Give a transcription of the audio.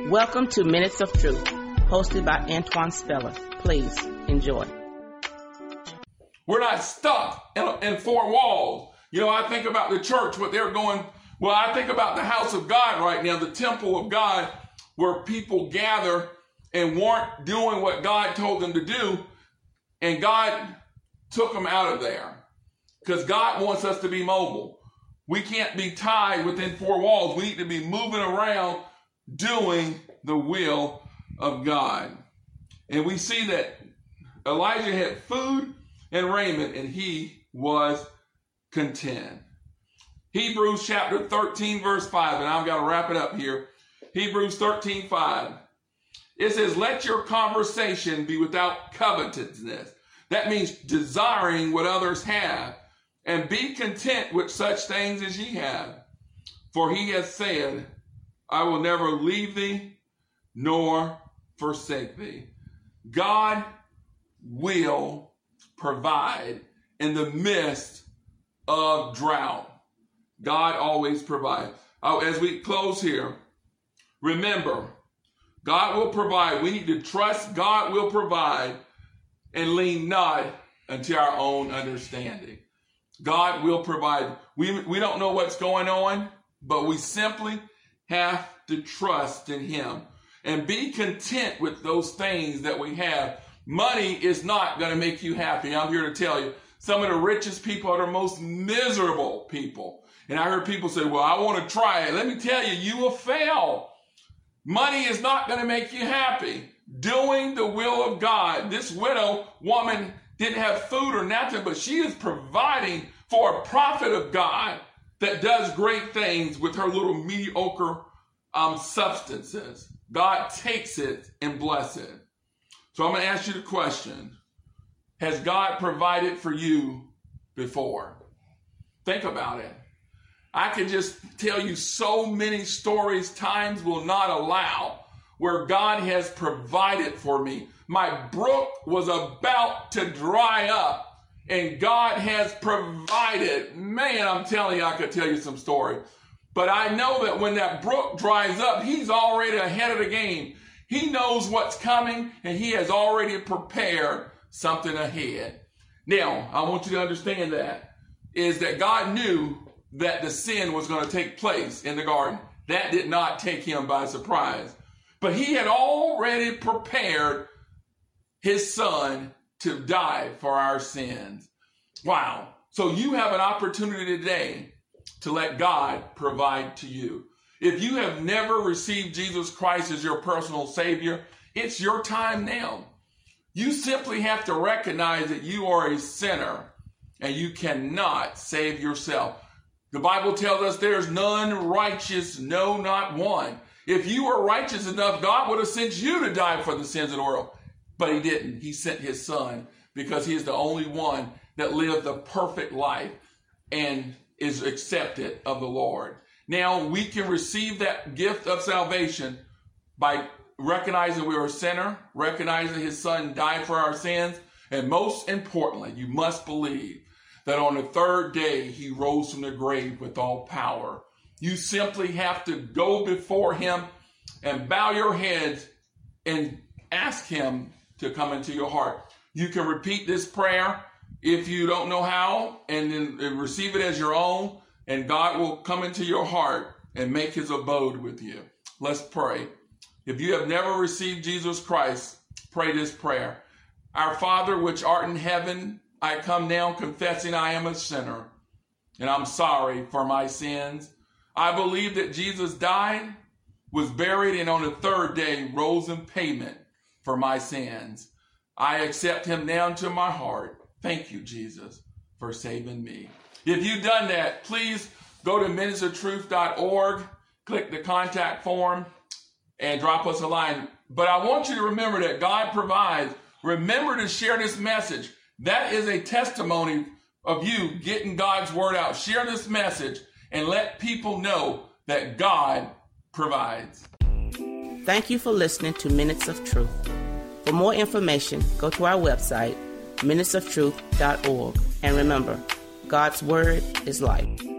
Welcome to Minutes of Truth, hosted by Antoine Speller. Please enjoy. We're not stuck in four walls. You know, I think about the church, what they're going. Well, I think about the house of God right now, the temple of God, where people gather and weren't doing what God told them to do. And God took them out of there because God wants us to be mobile. We can't be tied within four walls. We need to be moving around doing the will of God. And we see that Elijah had food and raiment, and he was content. Hebrews chapter 13, verse 5, and I've got to wrap it up here. Hebrews 13, 5. It says, let your conversation be without covetousness. That means desiring what others have, and be content with such things as ye have. For he has said, I will never leave thee nor forsake thee. God will provide in the midst of drought. God always provides. As we close here, remember, God will provide. We need to trust God will provide and lean not unto our own understanding. God will provide. We don't know what's going on, but we simply have to trust in him and be content with those things that we have. Money is not going to make you happy. I'm here to tell you, some of the richest people are the most miserable people. And I heard people say, well, I want to try it. Let me tell you, you will fail. Money is not going to make you happy. Doing the will of God. This widow woman didn't have food or nothing, but she is providing for a prophet of God that does great things with her little mediocre substances. God takes it and blesses it. So I'm going to ask you the question, has God provided for you before? Think about it. I could just tell you so many stories, times will not allow, where God has provided for me. My brook was about to dry up, and God has provided. Man, I'm telling you, I could tell you some stories. But I know that when that brook dries up, he's already ahead of the game. He knows what's coming, and he has already prepared something ahead. Now, I want you to understand that God knew that the sin was going to take place in the garden. That did not take him by surprise. But he had already prepared his son to die for our sins. Wow. So you have an opportunity today to let God provide to you. If you have never received Jesus Christ as your personal Savior, it's your time now. You simply have to recognize that you are a sinner and you cannot save yourself. The Bible tells us there's none righteous, no, not one. If you were righteous enough, God would have sent you to die for the sins of the world. But he didn't. He sent his son because he is the only one that lived the perfect life and is accepted of the Lord. Now we can receive that gift of salvation by recognizing we are a sinner, recognizing his son died for our sins, and most importantly, you must believe that on the third day he rose from the grave with all power. You simply have to go before him and bow your heads and ask him to come into your heart. You can repeat this prayer if you don't know how, and then receive it as your own, and God will come into your heart and make his abode with you. Let's pray. If you have never received Jesus Christ, pray this prayer. Our Father, which art in heaven, I come now confessing I am a sinner, and I'm sorry for my sins. I believe that Jesus died, was buried, and on the third day rose in payment for my sins. I accept him now into my heart. Thank you, Jesus, for saving me. If you've done that, please go to minutesoftruth.org, click the contact form, and drop us a line. But I want you to remember that God provides. Remember to share this message. That is a testimony of you getting God's word out. Share this message and let people know that God provides. Thank you for listening to Minutes of Truth. For more information, go to our website, minutesoftruth.org. And remember, God's word is life.